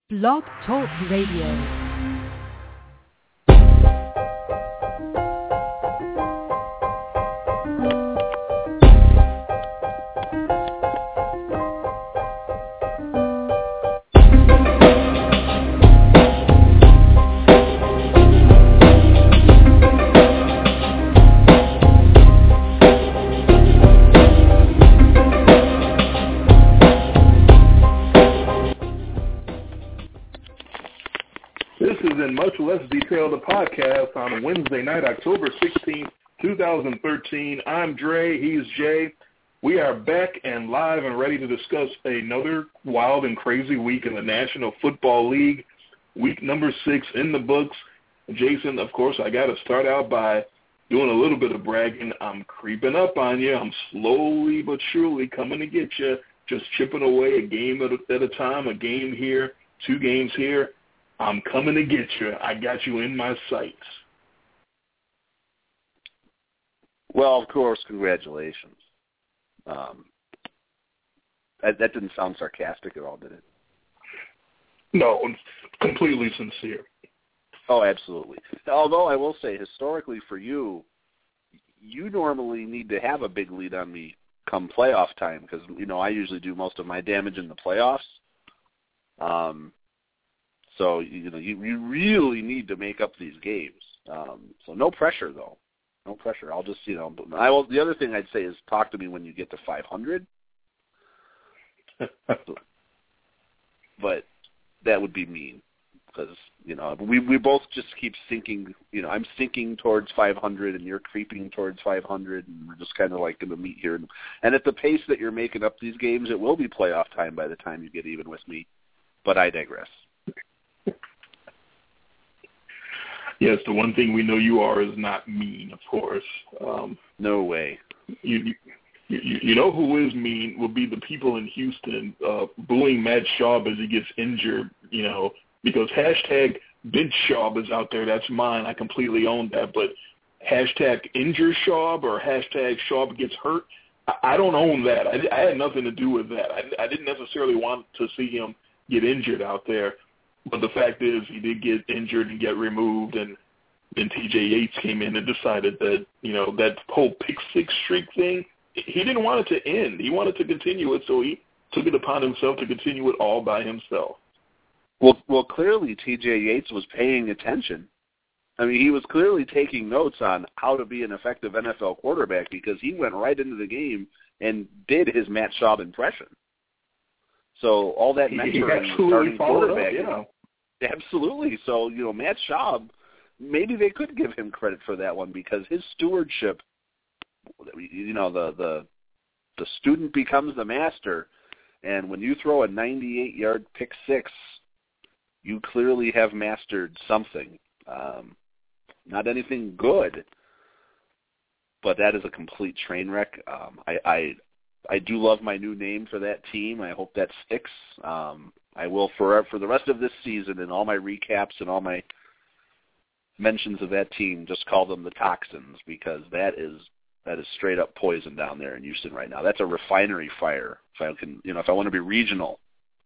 Blog Talk Radio. Much less detailed a podcast on Wednesday night, October 16th, 2013. I'm Dre. He's Jay. We are back and live and ready to discuss another wild and crazy week in the National Football League. Week number 6 in the books. Jason, of course, I got to start out by doing a little bit of bragging. I'm creeping up on you. I'm slowly but surely coming to get you, just chipping away a game at a time, a game here, 2 games here. I'm coming to get you. I got you in my sights. Well, of course, congratulations. That didn't sound sarcastic at all, did it? No, completely sincere. Oh, absolutely. Although I will say, historically for you, you normally need to have a big lead on me come playoff time because, I usually do most of my damage in the playoffs. So, you really need to make up these games. So no pressure, though. No pressure. I'll just, the other thing I'd say is talk to me when you get to 500. But that would be mean because, we both just keep sinking. I'm sinking towards 500 and you're creeping towards 500 and we're just kind of like going to meet here. And at the pace that you're making up these games, it will be playoff time by the time you get even with me. But I digress. Yes, the one thing we know you are is not mean, of course. No way. You know who is mean will be the people in Houston booing Matt Schaub as he gets injured, because hashtag bench Schaub is out there. That's mine. I completely own that. But hashtag injure Schaub or hashtag Schaub gets hurt, I don't own that. I had nothing to do with that. I didn't necessarily want to see him get injured out there. But the fact is he did get injured and get removed, and then T.J. Yates came in and decided that, that whole pick-6 streak thing, he didn't want it to end. He wanted to continue it, so he took it upon himself to continue it all by himself. Well, clearly T.J. Yates was paying attention. I mean, he was clearly taking notes on how to be an effective NFL quarterback because he went right into the game and did his Matt Schaub impression. So all that mentoring, starting quarterback, absolutely. So, Matt Schaub, maybe they could give him credit for that one because his stewardship, the student becomes the master. And when you throw a 98-yard pick-6, you clearly have mastered something. Not anything good, but that is a complete train wreck. I do love my new name for that team. I hope that sticks. I will for the rest of this season and all my recaps and all my mentions of that team, just call them the Toxins because that is straight up poison down there in Houston right now. That's a refinery fire. If I want to be regional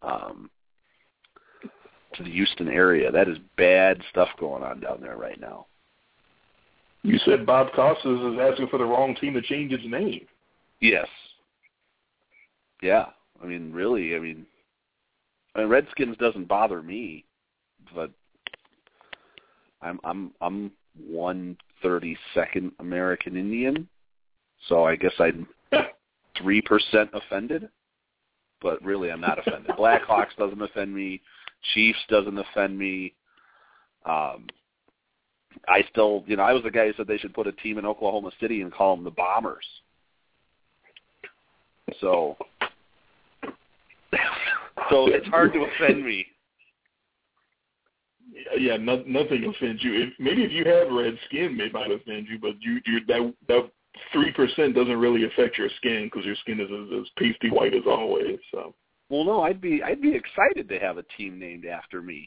to the Houston area, that is bad stuff going on down there right now. You said Bob Costas is asking for the wrong team to change its name. Yes. Yeah, really, Redskins doesn't bother me, but I'm 132nd American Indian, so I guess I'm 3% offended, but really I'm not offended. Blackhawks doesn't offend me, Chiefs doesn't offend me. I still, I was the guy who said they should put a team in Oklahoma City and call them the Bombers. So it's hard to offend me. Yeah, nothing offends you. Maybe if you had red skin, it might offend you, but that 3% doesn't really affect your skin because your skin is as pasty white as always. So. Well, no, I'd be excited to have a team named after me.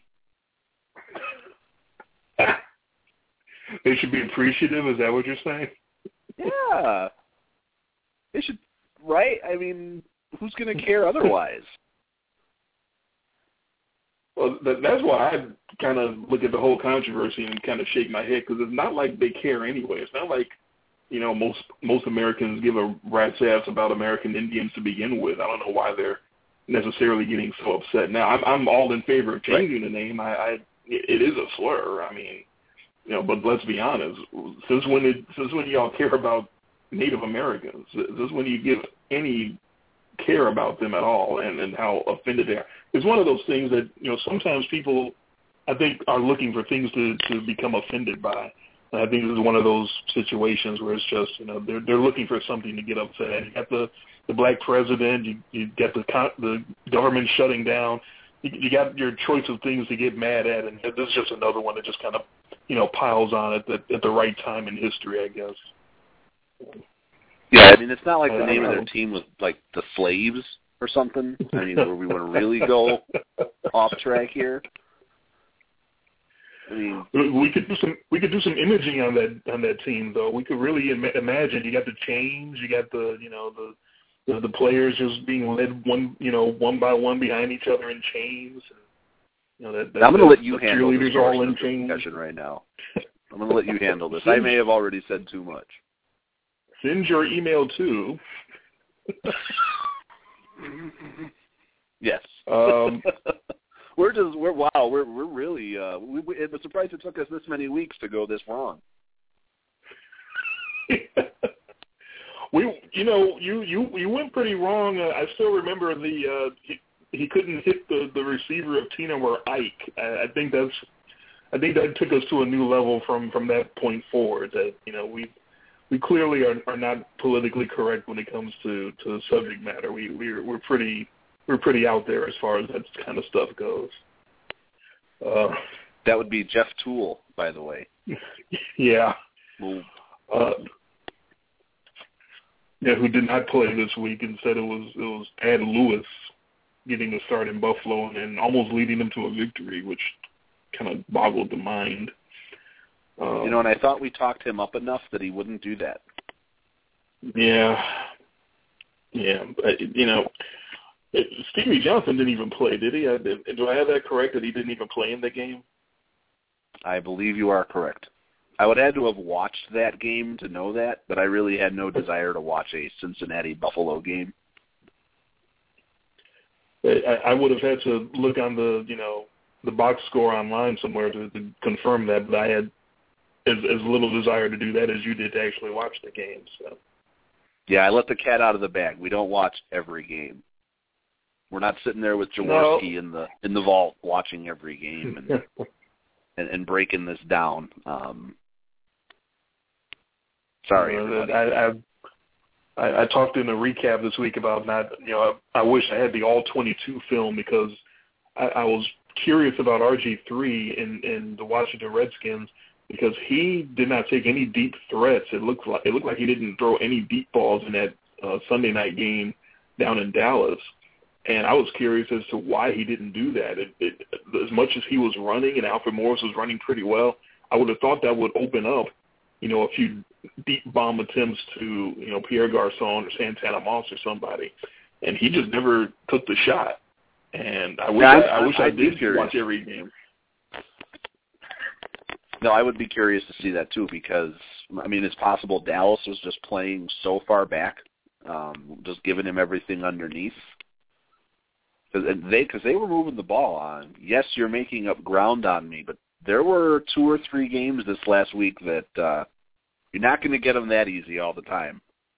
They should be appreciative. Is that what you're saying? Yeah, they should. Right? Who's going to care otherwise? Well, that's why I kind of look at the whole controversy and kind of shake my head, because it's not like they care anyway. It's not like, most Americans give a rat's ass about American Indians to begin with. I don't know why they're necessarily getting so upset. Now, I'm all in favor of changing the name. It is a slur. I mean, but let's be honest. Since when y'all care about Native Americans? Since when you give any care about them at all, and how offended they are? It's one of those things that, sometimes people, I think, are looking for things to become offended by. And I think this is one of those situations where it's just, they're looking for something to get upset at. You got the black president, you got the government shutting down, you got your choice of things to get mad at, and this is just another one that just kind of, piles on at the right time in history, I guess. Yeah, I mean, it's not like the name of their team was like the Slaves or something. I mean, where we want to really go off track here. I mean, we could do some imaging on that team, though. We could really imagine. You got the chains, you got the players just being led one by one behind each other in chains. I'm going to let you handle this cheerleaders all in chains discussion right now. I'm going to let you handle this. I may have already said too much. Send your email to. Yes. We're really. It was surprised it took us this many weeks to go this wrong. You went pretty wrong. I still remember he couldn't hit the receiver of Tina or Ike. I think that took us to a new level from that point forward. That we clearly are not politically correct when it comes to subject matter. We're pretty out there as far as that kind of stuff goes. That would be Jeff Toole, by the way. Yeah. Well, who did not play this week. Instead, it was Ad Lewis getting a start in Buffalo and almost leading them to a victory, which kind of boggled the mind. And I thought we talked him up enough that he wouldn't do that. Yeah. But, Stevie Johnson didn't even play, did he? Do I have that correct, that he didn't even play in the game? I believe you are correct. I would have had to have watched that game to know that, but I really had no desire to watch a Cincinnati-Buffalo game. I would have had to look on the box score online somewhere to confirm that, but I had as little desire to do that as you did to actually watch the game. So. Yeah, I let the cat out of the bag. We don't watch every game. We're not sitting there with Jaworski in the vault watching every game and breaking this down. Sorry, everybody. I talked in a recap this week about not, I wish I had the all-22 film, because I was curious about RG3 in the Washington Redskins, because he did not take any deep threats. It looked like he didn't throw any deep balls in that Sunday night game down in Dallas. And I was curious as to why he didn't do that. As much as he was running and Alfred Morris was running pretty well, I would have thought that would open up, a few deep bomb attempts to, Pierre Garçon or Santana Moss or somebody. And he just never took the shot. And I wish I did watch every game. No, I would be curious to see that too, because, it's possible Dallas was just playing so far back, just giving him everything underneath. Because they were moving the ball on. Yes, you're making up ground on me, but there were 2 or 3 games this last week that you're not going to get them that easy all the time.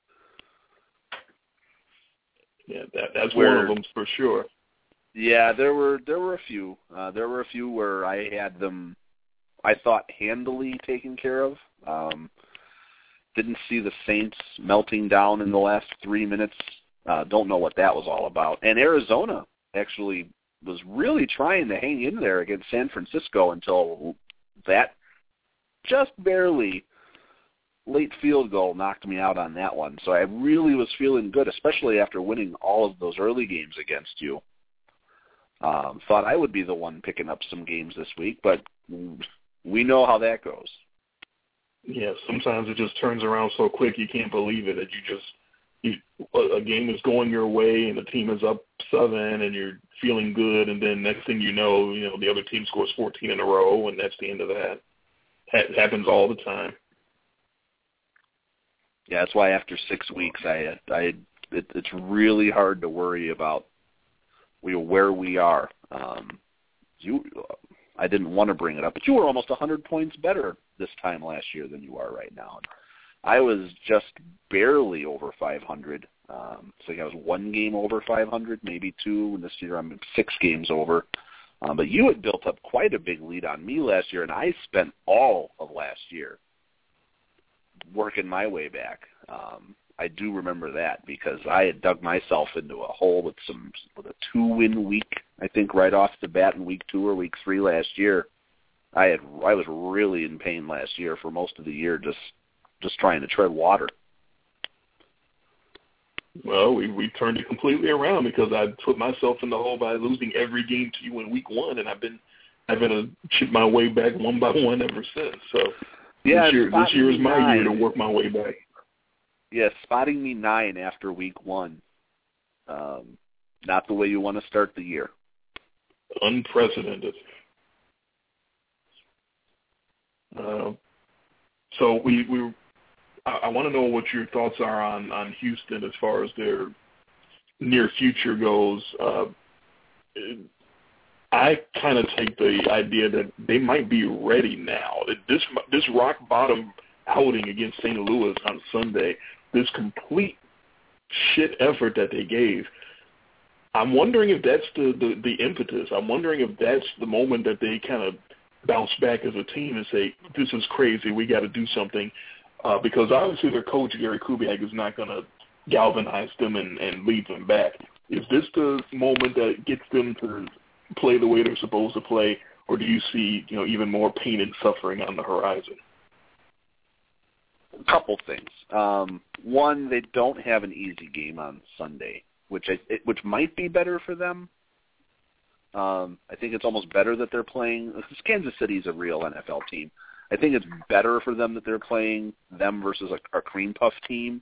Yeah, that's one of them for sure. Yeah, there were a few. There were a few where I had them, I thought, handily taken care of. Didn't see the Saints melting down in the last 3 minutes. Don't know what that was all about. And Arizona actually was really trying to hang in there against San Francisco until that just barely late field goal knocked me out on that one. So I really was feeling good, especially after winning all of those early games against you. Thought I would be the one picking up some games this week, but we know how that goes. Yeah, sometimes it just turns around so quick you can't believe it, that a game is going your way and the team is up 7 and you're feeling good, and then next thing you know, the other team scores 14 in a row, and that's the end of that. It happens all the time. Yeah, that's why after 6 weeks, it's really hard to worry about where we are. I didn't want to bring it up, but you were almost 100 points better this time last year than you are right now. I was just barely over 500. So I was 1 game over 500, maybe 2. And this year I'm 6 games over. But you had built up quite a big lead on me last year, and I spent all of last year working my way back. I do remember that because I had dug myself into a hole with a 2-win week, I think, right off the bat in week 2 or week 3 last year. I was really in pain last year for most of the year, just trying to tread water. Well, we turned it completely around because I put myself in the hole by losing every game to you in week 1, and I've been to chip my way back one by one ever since. So yeah, this year is my year to work my way back. Yeah, spotting me 9 after week 1. Not the way you want to start the year. Unprecedented. So I want to know what your thoughts are on Houston as far as their near future goes. I kind of take the idea that they might be ready now. This rock bottom outing against St. Louis on Sunday, this complete shit effort that they gave, I'm wondering if that's the impetus. I'm wondering if that's the moment that they kind of bounce back as a team and say, this is crazy, we got to do something. Because obviously their coach, Gary Kubiak, is not going to galvanize them and lead them back. Is this the moment that gets them to play the way they're supposed to play, or do you see even more pain and suffering on the horizon? A couple things. One, they don't have an easy game on Sunday, which might be better for them. I think it's almost better that they're playing, because Kansas City's a real NFL team. I think it's better for them that they're playing them versus a cream puff team.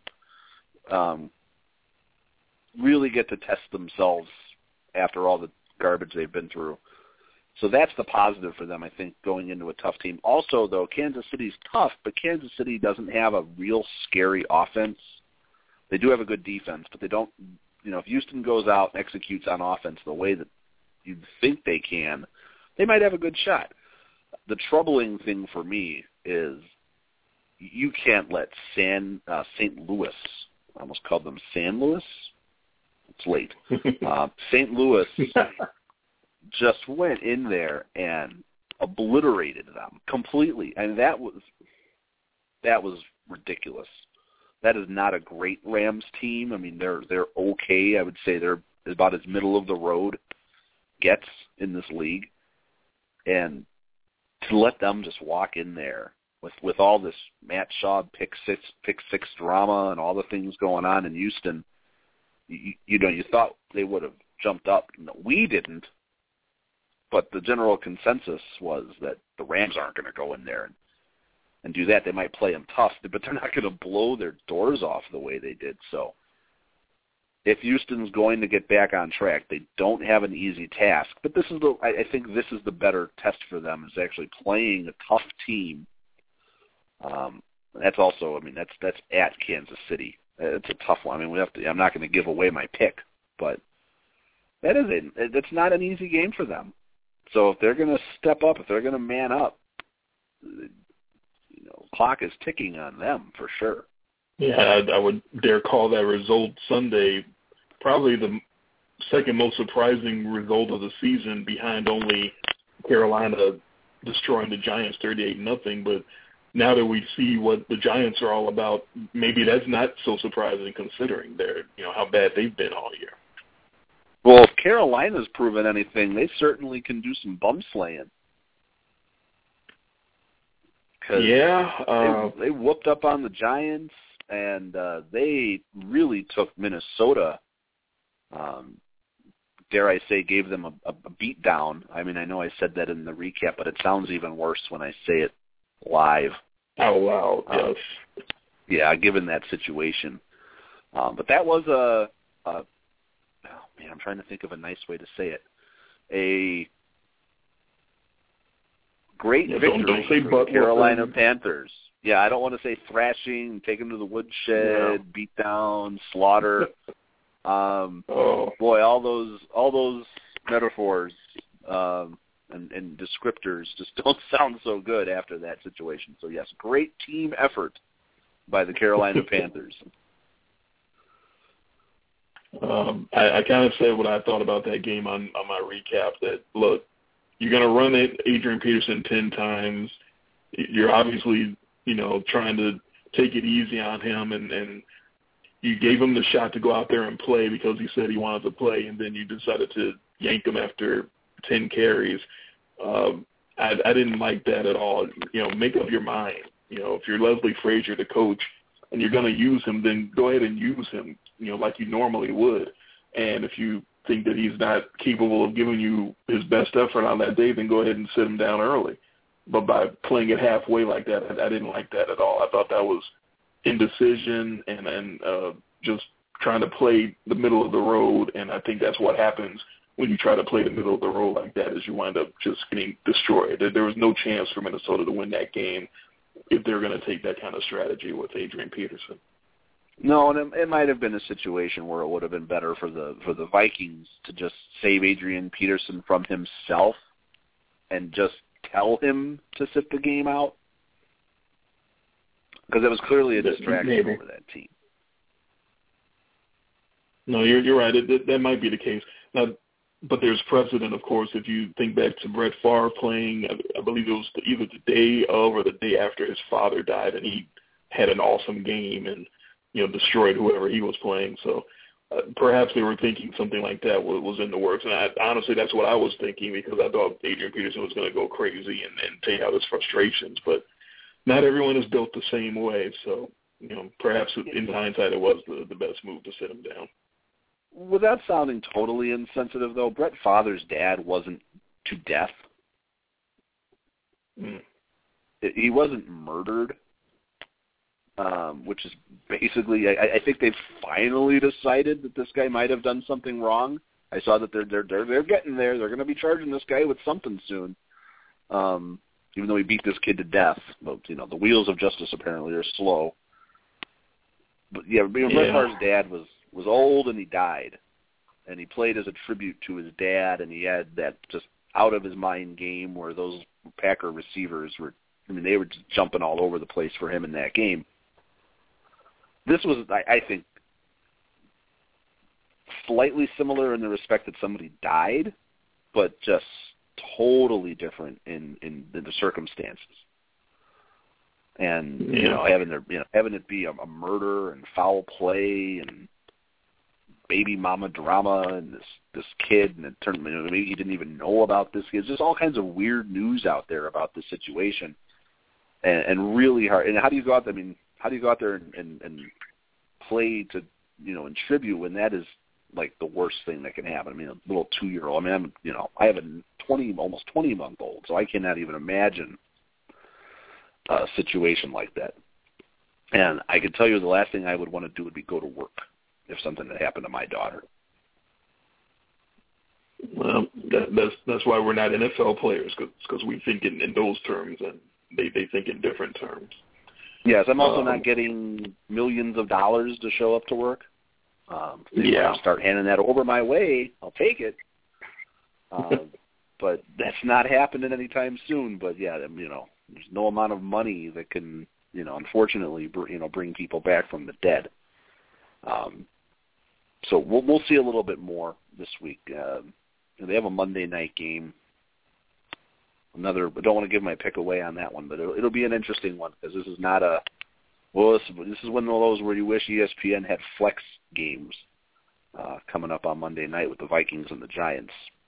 Really get to test themselves after all the garbage they've been through. So that's the positive for them, I think, going into a tough team. Also, though, Kansas City's tough, but Kansas City doesn't have a real scary offense. They do have a good defense, but they don't, if Houston goes out and executes on offense the way that you'd think they can, they might have a good shot. The troubling thing for me is you can't let St. Louis, I almost called them San Luis. It's late. St. Louis just went in there and obliterated them completely. And that was ridiculous. That is not a great Rams team. I mean, they're okay. I would say they're about as middle of the road gets in this league. And to let them just walk in there with all this Matt Schaub pick six drama and all the things going on in Houston, you thought they would have jumped up. No, we didn't. But the general consensus was that the Rams aren't going to go in there and do that. They might play them tough, but they're not going to blow their doors off the way they did. So if Houston's going to get back on track, they don't have an easy task. But I think this is the better test for them, is actually playing a tough team. That's also, that's at Kansas City. It's a tough one. I'm not going to give away my pick, but it's not an easy game for them. So if they're going to step up, if they're going to man up, clock is ticking on them for sure. Yeah, I would dare call that result Sunday probably the second most surprising result of the season, behind only Carolina destroying the Giants 38-0. But now that we see what the Giants are all about, maybe that's not so surprising considering how bad they've been all year. Well, if Carolina's proven anything, they certainly can do some bum slaying. Yeah. They whooped up on the Giants, and they really took Minnesota, dare I say, gave them a beat down. I know I said that in the recap, but it sounds even worse when I say it live. Out loud, yes. Yeah, given that situation. But that was oh man, I'm trying to think of a nice way to say it. A great victory for the Carolina Panthers. Yeah, I don't want to say thrashing, take them to the woodshed, beat down, slaughter. Boy, all those metaphors and descriptors just don't sound so good after that situation. So yes, great team effort by the Carolina Panthers. I kind of said what I thought about that game on my recap, that, look, you're going to run it Adrian Peterson 10 times. You're obviously, trying to take it easy on him, and you gave him the shot to go out there and play because he said he wanted to play, and then you decided to yank him after 10 carries. I didn't like that at all. Make up your mind. If you're Leslie Frazier, the coach, and you're going to use him, then go ahead and use him, like you normally would. And if you think that he's not capable of giving you his best effort on that day, then go ahead and sit him down early. But by playing it halfway like that, I didn't like that at all. I thought that was indecision and just trying to play the middle of the road, and I think that's what happens when you try to play the middle of the road like that, is you wind up just getting destroyed. There was no chance for Minnesota to win that game if they're going to take that kind of strategy with Adrian Peterson. No, and it might have been a situation where it would have been better for the Vikings to just save Adrian Peterson from himself and just tell him to sit the game out, because it was clearly a distraction for that team. No, you're right. That might be the case. Now, but there's precedent, of course. If you think back to Brett Favre playing, I believe it was either the day of or the day after his father died, and he had an awesome game and destroyed whoever he was playing. So perhaps they were thinking something like that was in the works. And honestly, that's what I was thinking, because I thought Adrian Peterson was going to go crazy and take out his frustrations. But not everyone is built the same way. So, perhaps in hindsight it was the best move to sit him down. Without sounding totally insensitive, though, Brett Favre's dad wasn't to death. He wasn't murdered, which is basically, I think they've finally decided that this guy might have done something wrong. I saw that they're getting there. They're going to be charging this guy with something soon, even though he beat this kid to death. But, the wheels of justice apparently are slow. But, Brett Favre's dad was old and he died, and he played as a tribute to his dad, and he had that just out-of-his-mind game where those Packer receivers they were just jumping all over the place for him in that game. This was, I think, slightly similar in the respect that somebody died, but just totally different in the circumstances. And, having it be a murder and foul play and baby mama drama and this kid, and it turned, maybe he didn't even know about this kid. There's just all kinds of weird news out there about this situation, and really hard. And how do you go out there? How do you go out there and play to, in tribute when that is like the worst thing that can happen? A little 2-year-old. I have a almost 20-month-old, so I cannot even imagine a situation like that. And I can tell you the last thing I would want to do would be go to work if something had happened to my daughter. Well, that's why we're not NFL players, because we think in those terms, and they think in different terms. Yes, I'm also not getting millions of dollars to show up to work. Start handing that over my way, I'll take it. But that's not happening anytime soon. But there's no amount of money that can, unfortunately, bring people back from the dead. So we'll see a little bit more this week. They have a Monday night game. I don't want to give my pick away on that one, but it'll be an interesting one, because this is not this is one of those where you wish ESPN had flex games coming up on Monday night with the Vikings and the Giants.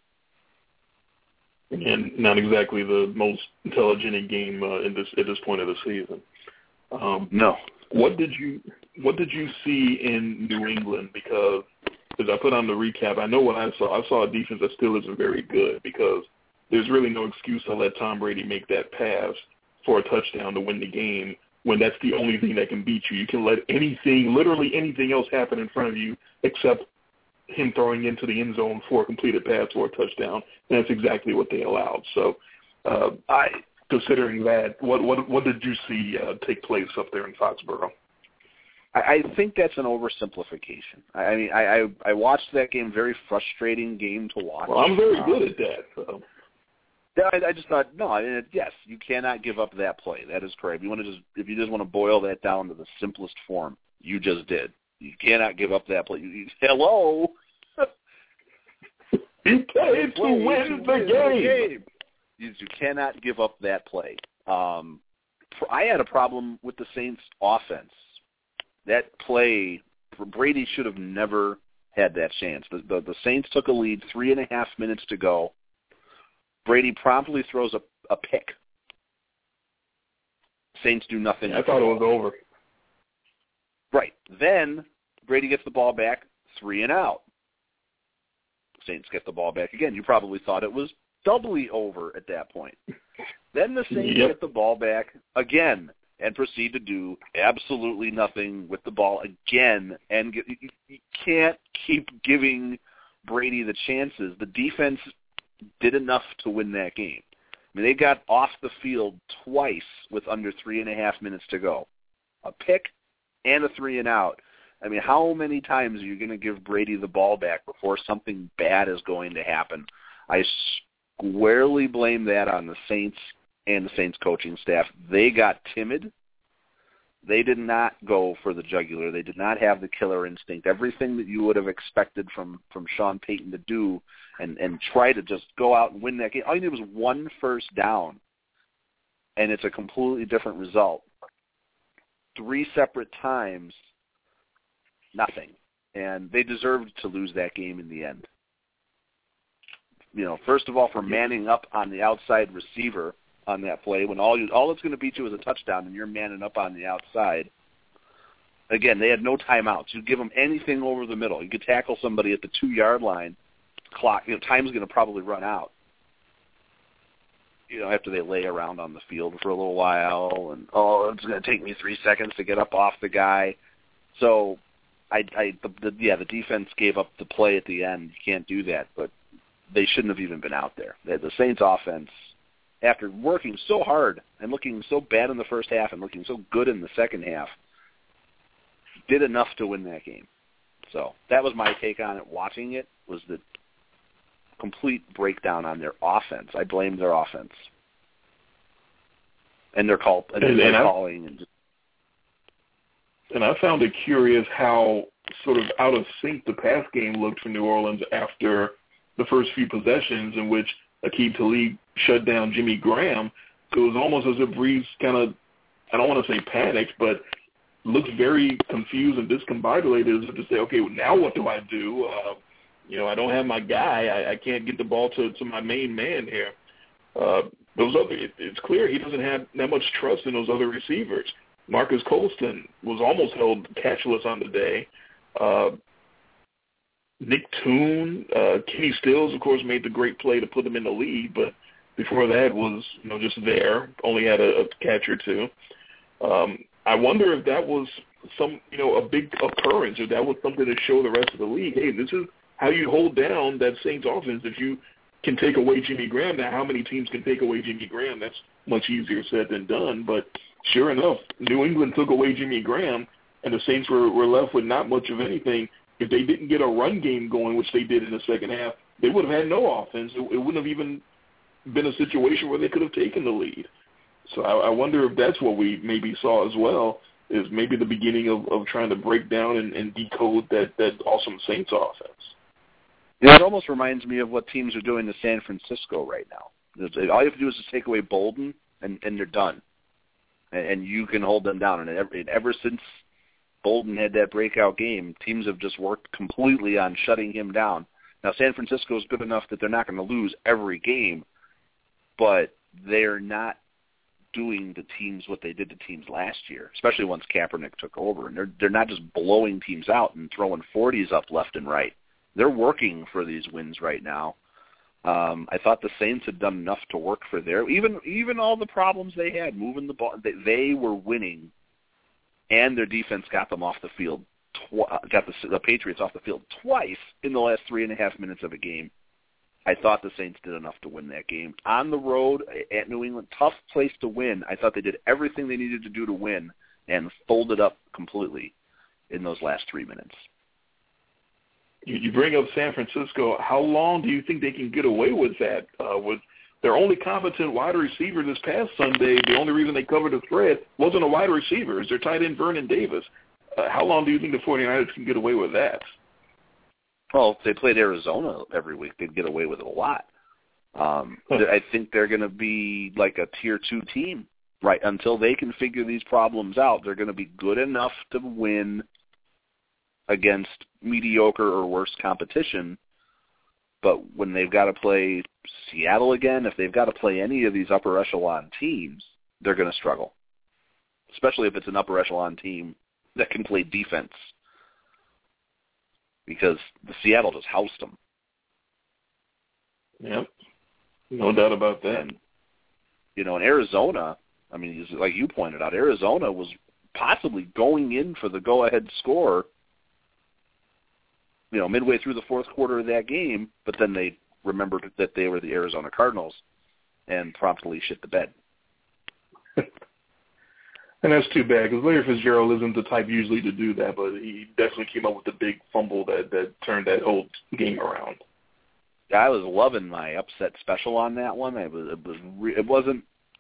And not exactly the most intelligent game at this point of the season. No. What did you see in New England? Because as I put on the recap, I know what I saw. I saw a defense that still isn't very good, because there's really no excuse to let Tom Brady make that pass for a touchdown to win the game when that's the only thing that can beat you. You can let anything, literally anything else happen in front of you except him throwing into the end zone for a completed pass or a touchdown, and that's exactly what they allowed. So considering that, what did you see take place up there in Foxborough? I think that's an oversimplification. I mean, I watched that game, very frustrating game to watch. Well, I'm very good at that. So. I just thought, no, I mean, yes, you cannot give up that play. That is correct. If you just want to boil that down to the simplest form, you just did. You cannot give up that play. Hello? You played to win the game. You cannot give up that play. I had a problem with the Saints' offense. That play, Brady should have never had that chance. The Saints took a lead, 3.5 minutes to go. Brady promptly throws a pick. Saints do nothing. I thought it was over. Right. Then Brady gets the ball back, 3 and out. Saints get the ball back again. You probably thought it was doubly over at that point. Then the Saints get the ball back again and proceed to do absolutely nothing with the ball again. And you can't keep giving Brady the chances. The defense did enough to win that game. I mean, they got off the field twice with under 3.5 minutes to go. A pick and a 3 and out. I mean, how many times are you going to give Brady the ball back before something bad is going to happen? I squarely blame that on the Saints and the Saints coaching staff. They got timid. They did not go for the jugular. They did not have the killer instinct. Everything that you would have expected from Sean Payton to do and try to just go out and win that game. All you did was 1 first down, and it's a completely different result. 3 separate times, nothing. And they deserved to lose that game in the end. You know, first of all, for manning up on the outside receiver on that play when all it's going to beat you is a touchdown and you're manning up on the outside. Again, they had no timeouts. You give them anything over the middle. You could tackle somebody at the 2-yard line. Time's going to probably run out. After they lay around on the field for a little while, and it's going to take me 3 seconds to get up off the guy. So, the defense gave up the play at the end. You can't do that, but they shouldn't have even been out there. The Saints offense, after working so hard and looking so bad in the first half and looking so good in the second half, did enough to win that game. So that was my take on it. Watching it was the complete breakdown on their offense. I blame their offense and their calling. And I found it curious how sort of out of sync the pass game looked for New Orleans after the first few possessions in which Aqib Talib shut down Jimmy Graham. It was almost as if Brees kind of, I don't want to say panicked, but looked very confused and discombobulated as if to say, okay, now what do I do? I don't have my guy. I can't get the ball to my main man here. It's clear he doesn't have that much trust in those other receivers. Marcus Colston was almost held catchless on the day. Nick Toon, Kenny Stills, of course, made the great play to put them in the lead, but before that was, just there, only had a catch or two. I wonder if that was a big occurrence, or that was something to show the rest of the league, hey, this is how you hold down that Saints offense. If you can take away Jimmy Graham, now how many teams can take away Jimmy Graham? That's much easier said than done, but sure enough, New England took away Jimmy Graham, and the Saints were left with not much of anything. If they didn't get a run game going, which they did in the second half, they would have had no offense. It wouldn't have even been a situation where they could have taken the lead. So I wonder if that's what we maybe saw as well, is maybe the beginning of trying to break down and decode that awesome Saints offense. It almost reminds me of what teams are doing to San Francisco right now. All you have to do is just take away Bolden, and they're done. And you can hold them down. And ever since Bolden had that breakout game, teams have just worked completely on shutting him down. Now, San Francisco is good enough that they're not going to lose every game, but they're not doing the teams what they did to teams last year, especially once Kaepernick took over. And they're not just blowing teams out and throwing 40s up left and right. They're working for these wins right now. I thought the Saints had done enough to work for their even all the problems they had moving the ball. They were winning, and their defense got them off the field. Got the Patriots off the field twice in the last 3.5 minutes of a game. I thought the Saints did enough to win that game. On the road at New England, tough place to win. I thought they did everything they needed to do to win and folded up completely in those last 3 minutes. You bring up San Francisco. How long do you think they can get away with that? With their only competent wide receiver this past Sunday, the only reason they covered the spread wasn't a wide receiver. It's their tight end, Vernon Davis. How long do you think the 49ers can get away with that? Well, if they played Arizona every week, they'd get away with it a lot. I think they're going to be like a Tier 2 team, right? Until they can figure these problems out, they're going to be good enough to win against mediocre or worse competition. But when they've got to play Seattle again, if they've got to play any of these upper echelon teams, they're going to struggle, especially if it's an upper echelon team that can play defense, because the Seattle just housed them. Yep, no doubt about that. And, in Arizona, I mean, like you pointed out, Arizona was possibly going in for the go-ahead score, midway through the fourth quarter of that game, but then they remembered that they were the Arizona Cardinals and promptly shit the bed. And that's too bad, because Larry Fitzgerald isn't the type usually to do that, but he definitely came up with the big fumble that turned that whole game around. I was loving my upset special on that one. It was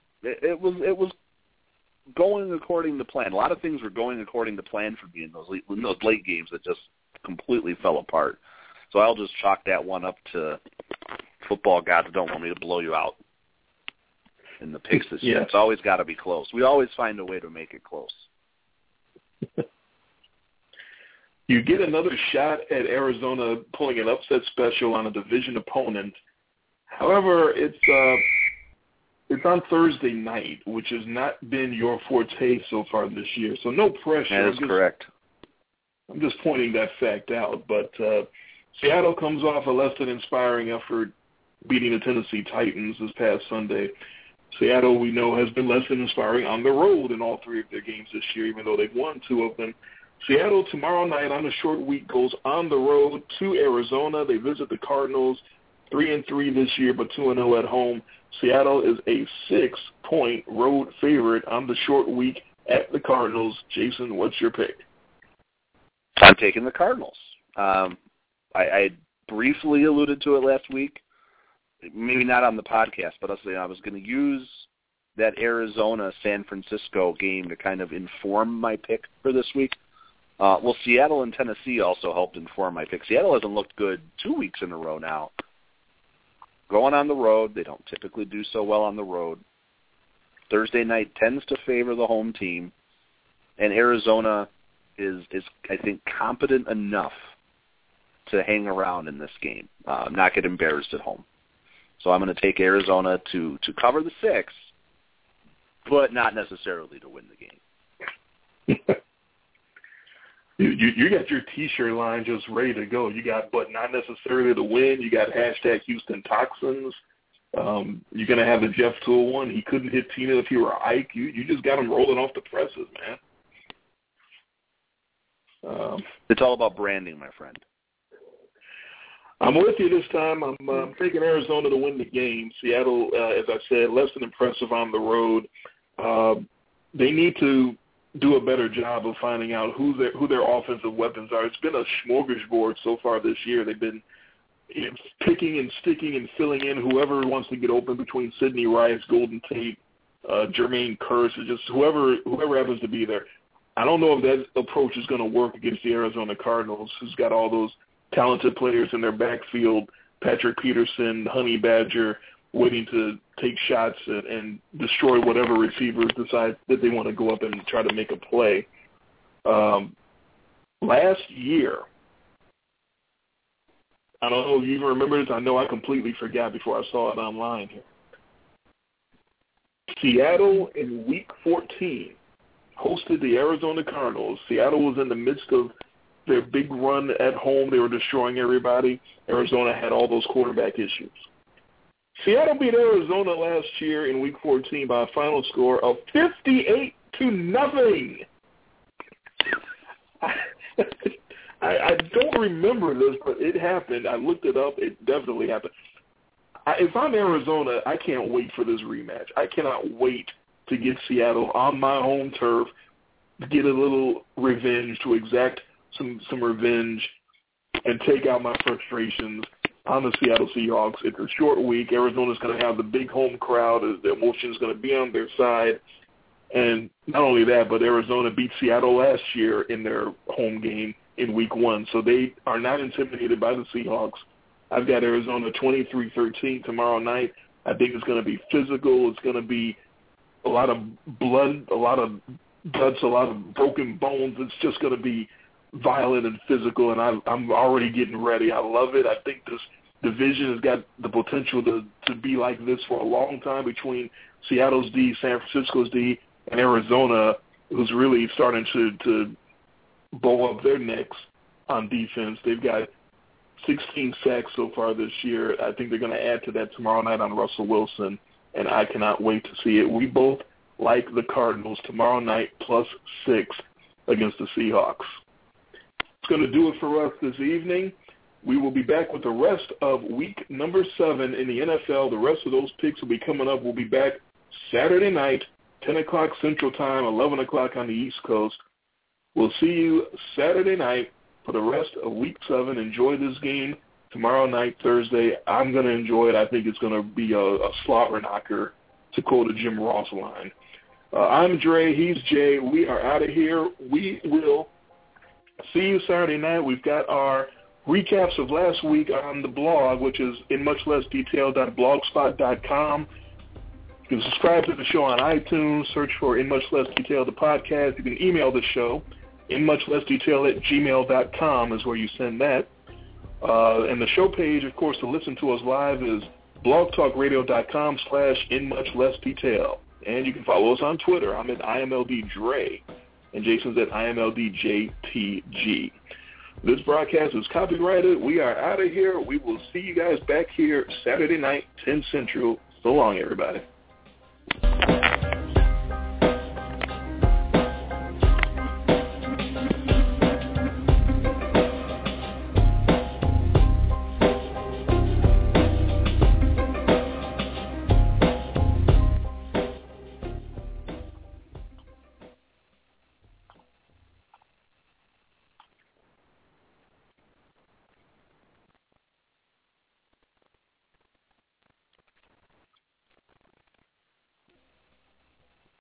going according to plan. A lot of things were going according to plan for me in those late games that just completely fell apart. So I'll just chalk that one up to football gods don't want me to blow you out in the picks this year. It's always got to be close. We always find a way to make it close. You get another shot at Arizona pulling an upset special on a division opponent. However, it's on Thursday night, which has not been your forte so far this year. So no pressure. That is correct. I'm just pointing that fact out. But Seattle comes off a less than inspiring effort beating the Tennessee Titans this past Sunday. Seattle, we know, has been less than inspiring on the road in all three of their games this year, even though they've won two of them. Seattle tomorrow night on a short week goes on the road to Arizona. They visit the Cardinals, 3-3 this year, but 2-0 at home. Seattle is a 6-point road favorite on the short week at the Cardinals. Jason, what's your pick? I'm taking the Cardinals. I briefly alluded to it last week, maybe not on the podcast, but I was going to use that Arizona-San Francisco game to kind of inform my pick for this week. Seattle and Tennessee also helped inform my pick. Seattle hasn't looked good 2 weeks in a row now. Going on the road, they don't typically do so well on the road. Thursday night tends to favor the home team, and Arizona is I think, competent enough to hang around in this game, not get embarrassed at home. So I'm going to take Arizona to cover the 6, but not necessarily to win the game. You got your T-shirt line just ready to go. You got, but not necessarily to win. You got hashtag Houston Toxins. You're going to have the Jeff Toole one. He couldn't hit Tina if he were Ike. You just got him rolling off the presses, man. It's all about branding, my friend. I'm with you this time. I'm taking Arizona to win the game. Seattle, as I said, less than impressive on the road. They need to do a better job of finding out who their offensive weapons are. It's been a smorgasbord so far this year. They've been picking and sticking and filling in whoever wants to get open between Sidney Rice, Golden Tate, Jermaine Kearse, just whoever happens to be there. I don't know if that approach is going to work against the Arizona Cardinals, who's got all those talented players in their backfield, Patrick Peterson, Honey Badger, waiting to take shots and destroy whatever receivers decide that they want to go up and try to make a play. Last year, I don't know if you even remember this. I know I completely forgot before I saw it online here. Seattle in Week 14 hosted the Arizona Cardinals. Seattle was in the midst of their big run at home. They were destroying everybody. Arizona had all those quarterback issues. Seattle beat Arizona last year in Week 14 by a final score of 58-0. I don't remember this, but it happened. I looked it up. It definitely happened. If I'm Arizona, I can't wait for this rematch. I cannot wait to get Seattle on my home turf, get a little revenge, to exact some revenge, and take out my frustrations on the Seattle Seahawks. It's a short week. Arizona's going to have the big home crowd. The emotion's going to be on their side. And not only that, but Arizona beat Seattle last year in their home game in Week 1. So they are not intimidated by the Seahawks. I've got Arizona 23-13 tomorrow night. I think it's going to be physical. It's going to be a lot of blood, a lot of guts, a lot of broken bones. It's just going to be violent and physical, and I'm already getting ready. I love it. I think this division has got the potential to be like this for a long time between Seattle's D, San Francisco's D, and Arizona, who's really starting to bow up their necks on defense. They've got 16 sacks so far this year. I think they're going to add to that tomorrow night on Russell Wilson, and I cannot wait to see it. We both like the Cardinals tomorrow night +6 against the Seahawks. It's going to do it for us this evening. We will be back with the rest of week number 7 in the NFL. The rest of those picks will be coming up. We'll be back Saturday night, 10 o'clock Central Time, 11 o'clock on the East Coast. We'll see you Saturday night for the rest of week 7. Enjoy this game tomorrow night, Thursday. I'm going to enjoy it. I think it's going to be a slobber knocker, to quote a Jim Ross line. I'm Dre. He's Jay. We are out of here. We will see you Saturday night. We've got our recaps of last week on the blog, which is inmuchlessdetail.blogspot.com. You can subscribe to the show on iTunes. Search for In Much Less Detail, the podcast. You can email the show, inmuchlessdetail@gmail.com is where you send that. And the show page, of course, to listen to us live is blogtalkradio.com/inmuchlessdetail. And you can follow us on Twitter. I'm at IMLDDre, and Jason's at IMLDJTG. This broadcast is copyrighted. We are out of here. We will see you guys back here Saturday night, 10 Central. So long, everybody.